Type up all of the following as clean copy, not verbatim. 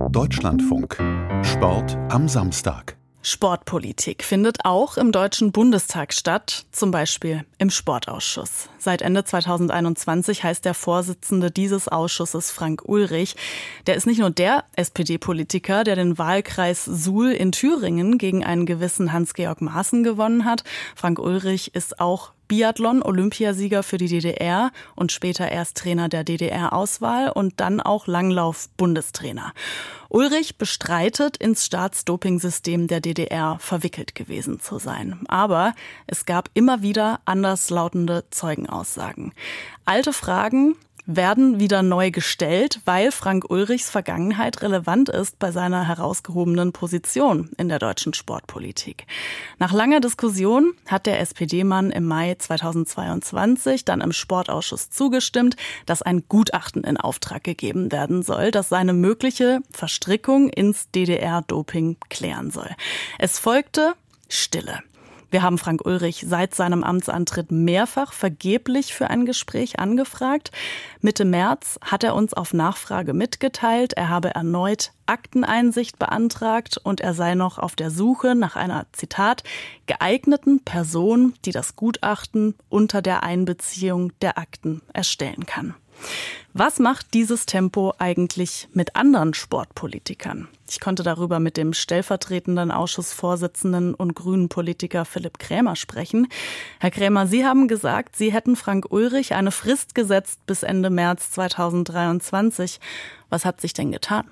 Deutschlandfunk. Sport am Samstag. Sportpolitik findet auch im Deutschen Bundestag statt, zum Beispiel im Sportausschuss. Seit Ende 2021 heißt der Vorsitzende dieses Ausschusses Frank Ulrich. Der ist nicht nur der SPD-Politiker, der den Wahlkreis Suhl in Thüringen gegen einen gewissen Hans-Georg Maaßen gewonnen hat. Frank Ulrich ist auch Biathlon-Olympiasieger für die DDR und später erst Trainer der DDR-Auswahl und dann auch Langlauf-Bundestrainer. Ulrich bestreitet, ins Staatsdopingsystem der DDR verwickelt gewesen zu sein. Aber es gab immer wieder anderslautende Zeugenaussagen. Alte Fragen werden wieder neu gestellt, weil Frank Ulrichs Vergangenheit relevant ist bei seiner herausgehobenen Position in der deutschen Sportpolitik. Nach langer Diskussion hat der SPD-Mann im Mai 2022 dann im Sportausschuss zugestimmt, dass ein Gutachten in Auftrag gegeben werden soll, das seine mögliche Verstrickung ins DDR-Doping klären soll. Es folgte Stille. Wir haben Frank Ulrich seit seinem Amtsantritt mehrfach vergeblich für ein Gespräch angefragt. Mitte März hat er uns auf Nachfrage mitgeteilt, er habe erneut Akteneinsicht beantragt und er sei noch auf der Suche nach einer, Zitat, geeigneten Person, die das Gutachten unter der Einbeziehung der Akten erstellen kann. Was macht dieses Tempo eigentlich mit anderen Sportpolitikern? Ich konnte darüber mit dem stellvertretenden Ausschussvorsitzenden und Grünen-Politiker Philipp Krämer sprechen. Herr Krämer, Sie haben gesagt, Sie hätten Frank Ulrich eine Frist gesetzt bis Ende März 2023. Was hat sich denn getan?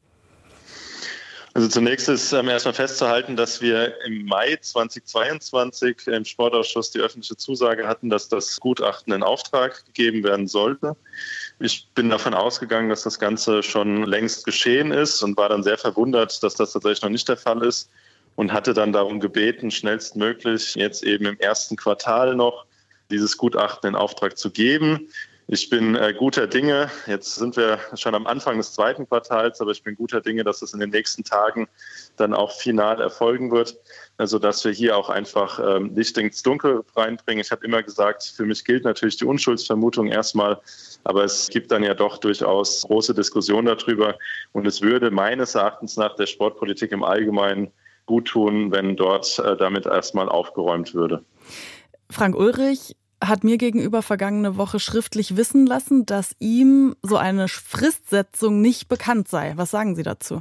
Also zunächst ist erstmal festzuhalten, dass wir im Mai 2022 im Sportausschuss die öffentliche Zusage hatten, dass das Gutachten in Auftrag gegeben werden sollte. Ich bin davon ausgegangen, dass das Ganze schon längst geschehen ist und war dann sehr verwundert, dass das tatsächlich noch nicht der Fall ist und hatte dann darum gebeten, schnellstmöglich jetzt eben im ersten Quartal noch dieses Gutachten in Auftrag zu geben. Ich bin guter Dinge, jetzt sind wir schon am Anfang des zweiten Quartals, aber ich bin guter Dinge, dass es in den nächsten Tagen dann auch final erfolgen wird, sodass wir hier auch einfach Licht ins Dunkel reinbringen. Ich habe immer gesagt, für mich gilt natürlich die Unschuldsvermutung erstmal, aber es gibt dann ja doch durchaus große Diskussionen darüber und es würde meines Erachtens nach der Sportpolitik im Allgemeinen gut tun, wenn dort damit erstmal aufgeräumt würde. Frank Ulrich hat mir gegenüber vergangene Woche schriftlich wissen lassen, dass ihm so eine Fristsetzung nicht bekannt sei. Was sagen Sie dazu?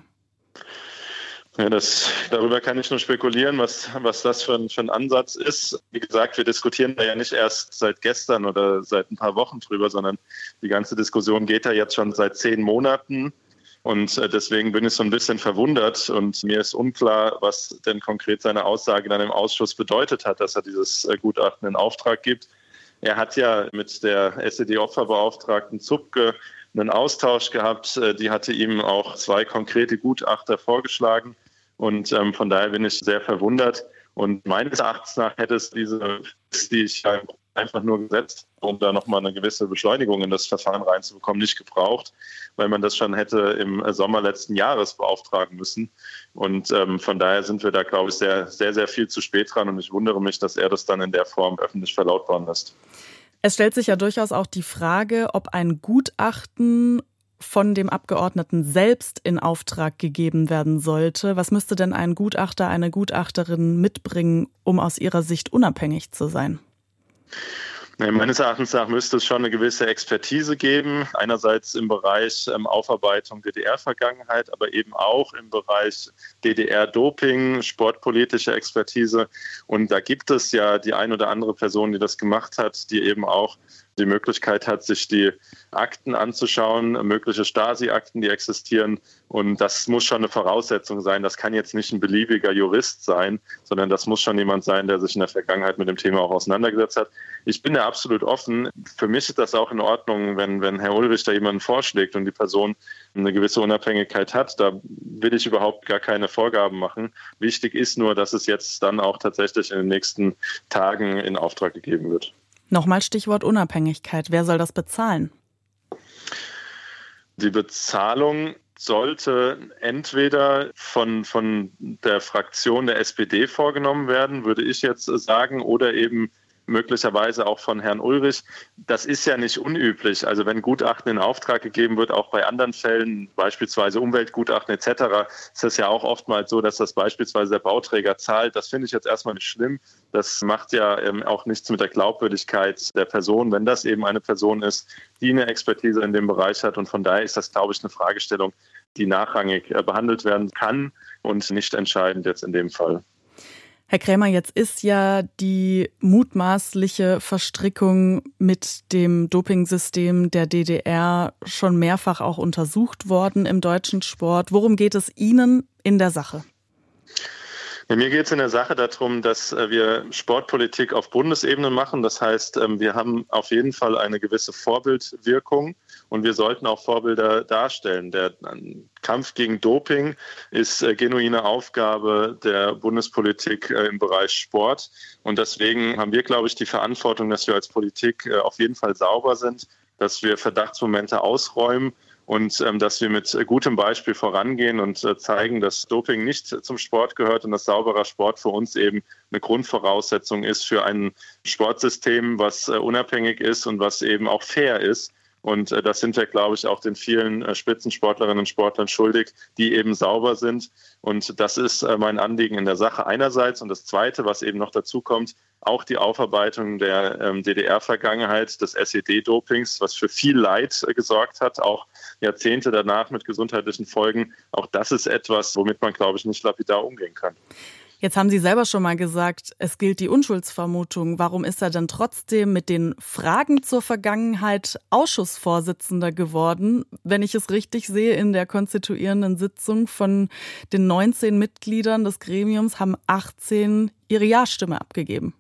Ja, darüber kann ich nur spekulieren, was das für ein Ansatz ist. Wie gesagt, wir diskutieren da ja nicht erst seit gestern oder seit ein paar Wochen drüber, sondern die ganze Diskussion geht da jetzt schon seit 10 Monaten. Und deswegen bin ich so ein bisschen verwundert und mir ist unklar, was denn konkret seine Aussage dann im Ausschuss bedeutet hat, dass er dieses Gutachten in Auftrag gibt. Er hat ja mit der SED-Opferbeauftragten Zupke einen Austausch gehabt. Die hatte ihm auch 2 konkrete Gutachter vorgeschlagen. Und von daher bin ich sehr verwundert. Und meines Erachtens nach hätte es diese, die ich einfach nur gesetzt, um da nochmal eine gewisse Beschleunigung in das Verfahren reinzubekommen, nicht gebraucht, weil man das schon hätte im Sommer letzten Jahres beauftragen müssen. Und von daher sind wir da, glaube ich, sehr, sehr, sehr viel zu spät dran. Und ich wundere mich, dass er das dann in der Form öffentlich verlautbaren lässt. Es stellt sich ja durchaus auch die Frage, ob ein Gutachten von dem Abgeordneten selbst in Auftrag gegeben werden sollte. Was müsste denn ein Gutachter, eine Gutachterin mitbringen, um aus ihrer Sicht unabhängig zu sein? Meines Erachtens nach müsste es schon eine gewisse Expertise geben. Einerseits im Bereich Aufarbeitung DDR-Vergangenheit, aber eben auch im Bereich DDR-Doping, sportpolitische Expertise. Und da gibt es ja die ein oder andere Person, die das gemacht hat, die eben auch die Möglichkeit hat, sich die Akten anzuschauen, mögliche Stasi-Akten, die existieren. Und das muss schon eine Voraussetzung sein. Das kann jetzt nicht ein beliebiger Jurist sein, sondern das muss schon jemand sein, der sich in der Vergangenheit mit dem Thema auch auseinandergesetzt hat. Ich bin da absolut offen. Für mich ist das auch in Ordnung, wenn Herr Ulrich da jemanden vorschlägt und die Person eine gewisse Unabhängigkeit hat. Da will ich überhaupt gar keine Vorgaben machen. Wichtig ist nur, dass es jetzt dann auch tatsächlich in den nächsten Tagen in Auftrag gegeben wird. Nochmal Stichwort Unabhängigkeit. Wer soll das bezahlen? Die Bezahlung sollte entweder von der Fraktion der SPD vorgenommen werden, würde ich jetzt sagen, oder eben möglicherweise auch von Herrn Ulrich. Das ist ja nicht unüblich. Also wenn Gutachten in Auftrag gegeben wird, auch bei anderen Fällen, beispielsweise Umweltgutachten etc., ist es ja auch oftmals so, dass das beispielsweise der Bauträger zahlt. Das finde ich jetzt erstmal nicht schlimm. Das macht ja auch nichts mit der Glaubwürdigkeit der Person, wenn das eben eine Person ist, die eine Expertise in dem Bereich hat. Und von daher ist das, glaube ich, eine Fragestellung, die nachrangig behandelt werden kann und nicht entscheidend jetzt in dem Fall. Herr Krämer, jetzt ist ja die mutmaßliche Verstrickung mit dem Dopingsystem der DDR schon mehrfach auch untersucht worden im deutschen Sport. Worum geht es Ihnen in der Sache? Ja, mir geht es in der Sache darum, dass wir Sportpolitik auf Bundesebene machen. Das heißt, wir haben auf jeden Fall eine gewisse Vorbildwirkung und wir sollten auch Vorbilder darstellen. Der Kampf gegen Doping ist genuine Aufgabe der Bundespolitik im Bereich Sport. Und deswegen haben wir, glaube ich, die Verantwortung, dass wir als Politik auf jeden Fall sauber sind, dass wir Verdachtsmomente ausräumen und dass wir mit gutem Beispiel vorangehen und zeigen, dass Doping nicht zum Sport gehört und dass sauberer Sport für uns eben eine Grundvoraussetzung ist für ein Sportsystem, was unabhängig ist und was eben auch fair ist. Und das sind wir, glaube ich, auch den vielen Spitzensportlerinnen und Sportlern schuldig, die eben sauber sind. Und das ist mein Anliegen in der Sache einerseits. Und das Zweite, was eben noch dazu kommt, auch die Aufarbeitung der DDR-Vergangenheit, des SED-Dopings, was für viel Leid gesorgt hat, auch Jahrzehnte danach mit gesundheitlichen Folgen. Auch das ist etwas, womit man, glaube ich, nicht lapidar umgehen kann. Jetzt haben Sie selber schon mal gesagt, es gilt die Unschuldsvermutung. Warum ist er dann trotzdem mit den Fragen zur Vergangenheit Ausschussvorsitzender geworden? Wenn ich es richtig sehe, in der konstituierenden Sitzung von den 19 Mitgliedern des Gremiums haben 18 ihre Ja-Stimme abgegeben.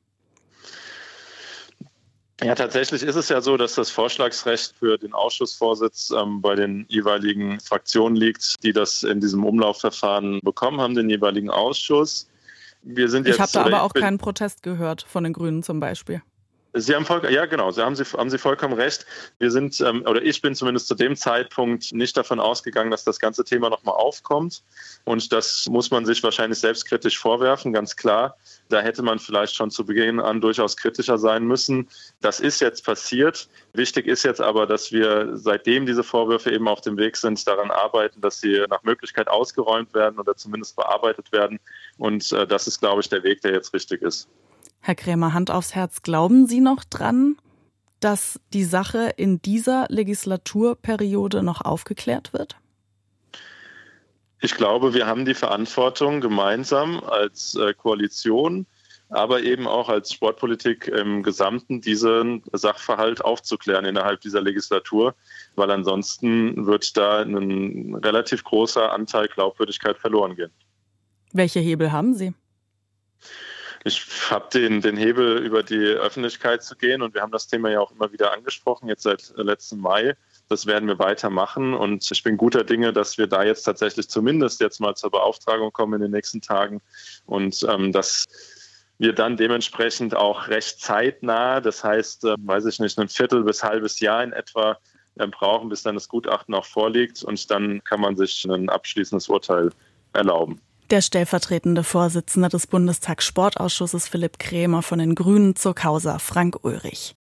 Ja, tatsächlich ist es ja so, dass das Vorschlagsrecht für den Ausschussvorsitz bei den jeweiligen Fraktionen liegt, die das in diesem Umlaufverfahren bekommen haben, den jeweiligen Ausschuss. Ich habe da aber auch keinen Protest gehört von den Grünen zum Beispiel. Sie haben haben Sie vollkommen recht. Ich bin zumindest zu dem Zeitpunkt nicht davon ausgegangen, dass das ganze Thema nochmal aufkommt. Und das muss man sich wahrscheinlich selbstkritisch vorwerfen, ganz klar. Da hätte man vielleicht schon zu Beginn an durchaus kritischer sein müssen. Das ist jetzt passiert. Wichtig ist jetzt aber, dass wir, seitdem diese Vorwürfe eben auf dem Weg sind, daran arbeiten, dass sie nach Möglichkeit ausgeräumt werden oder zumindest bearbeitet werden. Und das ist, glaube ich, der Weg, der jetzt richtig ist. Herr Krämer, Hand aufs Herz, glauben Sie noch dran, dass die Sache in dieser Legislaturperiode noch aufgeklärt wird? Ich glaube, wir haben die Verantwortung gemeinsam als Koalition, aber eben auch als Sportpolitik im Gesamten, diesen Sachverhalt aufzuklären innerhalb dieser Legislatur, weil ansonsten wird da ein relativ großer Anteil Glaubwürdigkeit verloren gehen. Welche Hebel haben Sie? Ich habe den Hebel, über die Öffentlichkeit zu gehen und wir haben das Thema ja auch immer wieder angesprochen, jetzt seit letzten Mai. Das werden wir weitermachen und ich bin guter Dinge, dass wir da jetzt tatsächlich zumindest jetzt mal zur Beauftragung kommen in den nächsten Tagen und dass wir dann dementsprechend auch recht zeitnah, das heißt, ein Viertel bis halbes Jahr in etwa brauchen, bis dann das Gutachten auch vorliegt und dann kann man sich ein abschließendes Urteil erlauben. Der stellvertretende Vorsitzende des Bundestagssportausschusses Philipp Krämer von den Grünen zur Causa Frank Ulrich.